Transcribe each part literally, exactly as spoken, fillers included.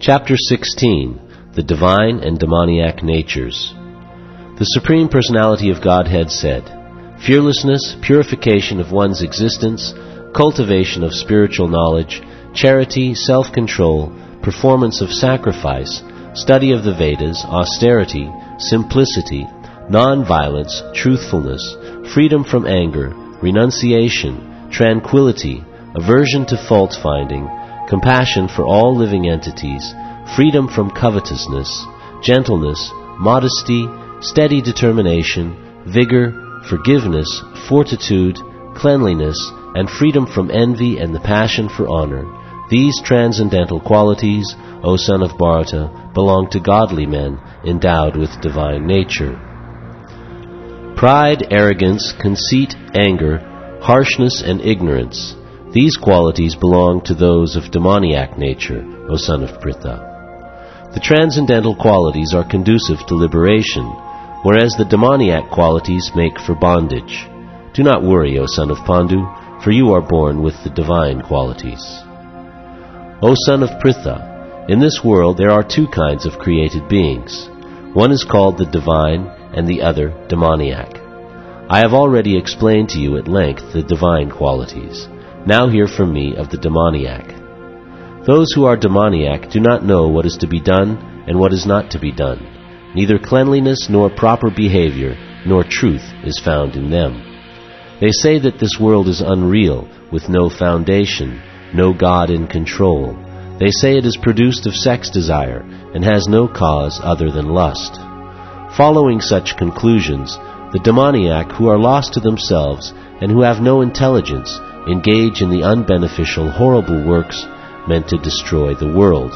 Chapter sixteen. The Divine and Demoniac Natures. The Supreme Personality of Godhead said, "Fearlessness, purification of one's existence, cultivation of spiritual knowledge, charity, self-control, performance of sacrifice, study of the Vedas, austerity, simplicity, non-violence, truthfulness, freedom from anger, renunciation, tranquility, aversion to fault-finding, compassion for all living entities, freedom from covetousness, gentleness, modesty, steady determination, vigor, forgiveness, fortitude, cleanliness, and freedom from envy and the passion for honor. These transcendental qualities, O son of Bharata, belong to godly men endowed with divine nature. Pride, arrogance, conceit, anger, harshness, and ignorance. These qualities belong to those of demoniac nature, O son of Pritha. The transcendental qualities are conducive to liberation, whereas the demoniac qualities make for bondage. Do not worry, O son of Pandu, for you are born with the divine qualities. O son of Pritha, in this world there are two kinds of created beings. One is called the divine, and the other demoniac. I have already explained to you at length the divine qualities. Now hear from me of the demoniac. Those who are demoniac do not know what is to be done and what is not to be done. Neither cleanliness nor proper behavior nor truth is found in them. They say that this world is unreal, with no foundation, no God in control. They say it is produced of sex desire and has no cause other than lust. Following such conclusions, the demoniac, who are lost to themselves and who have no intelligence, engage in the unbeneficial, horrible works meant to destroy the world.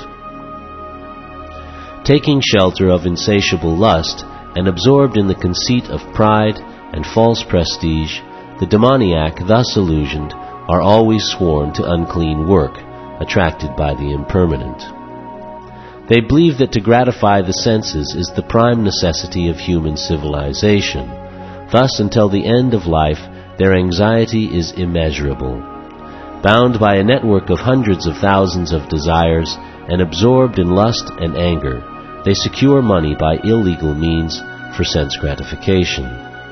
Taking shelter of insatiable lust and absorbed in the conceit of pride and false prestige, the demoniac, thus illusioned, are always sworn to unclean work, attracted by the impermanent. They believe that to gratify the senses is the prime necessity of human civilization. Thus, until the end of life, their anxiety is immeasurable. Bound by a network of hundreds of thousands of desires and absorbed in lust and anger, they secure money by illegal means for sense gratification.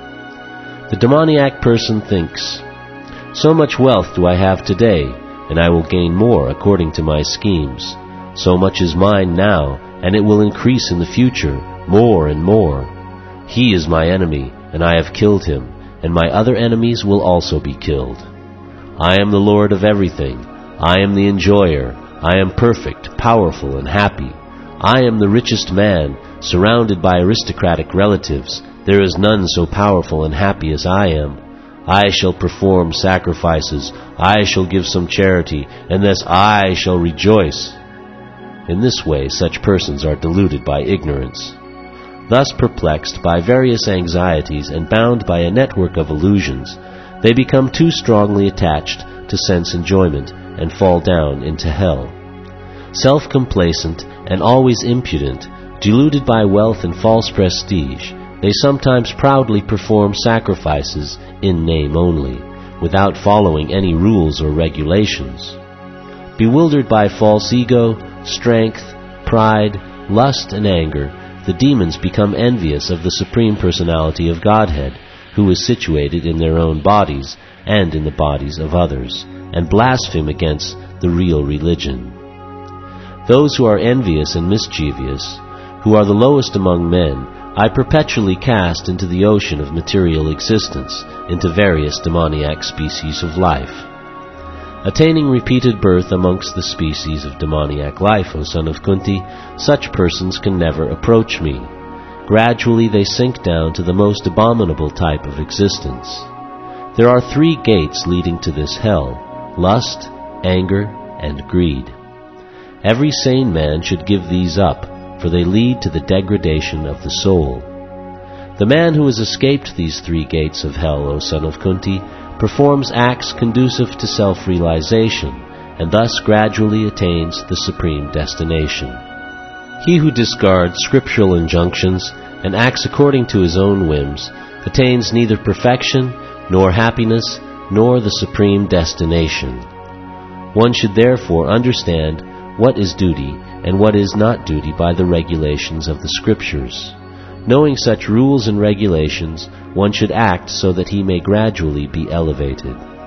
The demoniac person thinks, "So much wealth do I have today, and I will gain more according to my schemes. So much is mine now, and it will increase in the future, more and more. He is my enemy, and I have killed him, and my other enemies will also be killed. I am the Lord of everything. I am the enjoyer. I am perfect, powerful, and happy. I am the richest man, surrounded by aristocratic relatives. There is none so powerful and happy as I am. I shall perform sacrifices. I shall give some charity, and thus I shall rejoice." In this way, such persons are deluded by ignorance. Thus perplexed by various anxieties and bound by a network of illusions, they become too strongly attached to sense enjoyment and fall down into hell. Self-complacent and always impudent, deluded by wealth and false prestige, they sometimes proudly perform sacrifices in name only, without following any rules or regulations. Bewildered by false ego, strength, pride, lust, and anger, the demons become envious of the Supreme Personality of Godhead, who is situated in their own bodies and in the bodies of others, and blaspheme against the real religion. Those who are envious and mischievous, who are the lowest among men, I perpetually cast into the ocean of material existence, into various demoniac species of life. Attaining repeated birth amongst the species of demoniac life, O son of Kunti, such persons can never approach me. Gradually they sink down to the most abominable type of existence. There are three gates leading to this hell: lust, anger, and greed. Every sane man should give these up, for they lead to the degradation of the soul. The man who has escaped these three gates of hell, O son of Kunti, performs acts conducive to self-realization, and thus gradually attains the supreme destination. He who discards scriptural injunctions and acts according to his own whims attains neither perfection, nor happiness, nor the supreme destination. One should therefore understand what is duty and what is not duty by the regulations of the Scriptures. Knowing such rules and regulations, one should act so that he may gradually be elevated.